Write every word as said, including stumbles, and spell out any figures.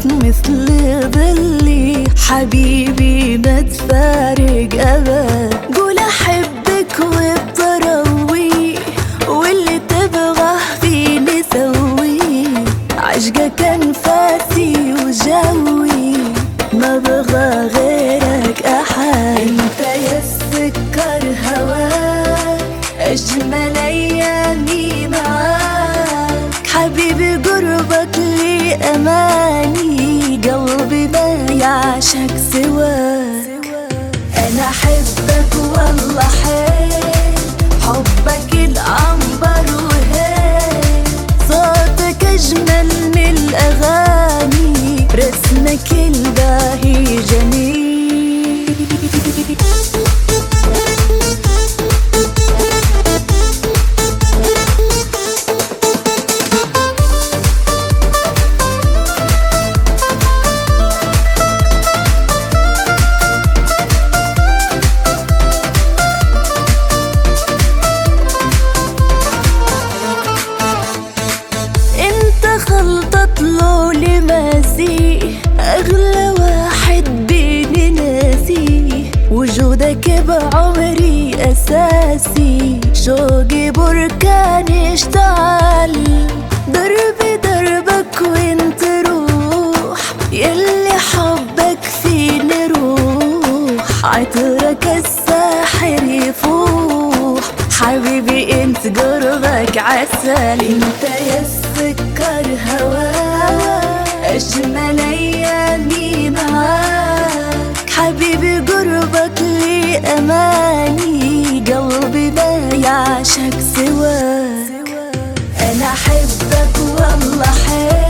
قربك مثل ظلي، حبيبي ما تفارق أبد. قول أحبك وبتروي، واللي تبغاه فيني سوي. عشقك أنفاسي وجوي، ما بغى غيرك أحد. انت يا السكر هواك، أجمل أيامي معاك. حبيبي قربك لي أماني، قلبي ما يعشق سواك. أنا أحبك والله حيل، حبك العنبر وهيل. صوتك أجمل من الأغاني، رسمك الباهي جميل. خلطة لولي ماسي، أغلى واحد بيني ناسي. وجودك بعمري أساسي، شوقي بركان اشتعل. دربي دربك وانت روح، يلي حبك فيني روح. عطرك الساحر يفوح، حبيبي انت قربك عسل. انت يا السكر هواك، أجمل أيامي معاك. حبيبي قربك لي أماني، قلبي ما يعشق سواك. أنا أحبك والله حيل،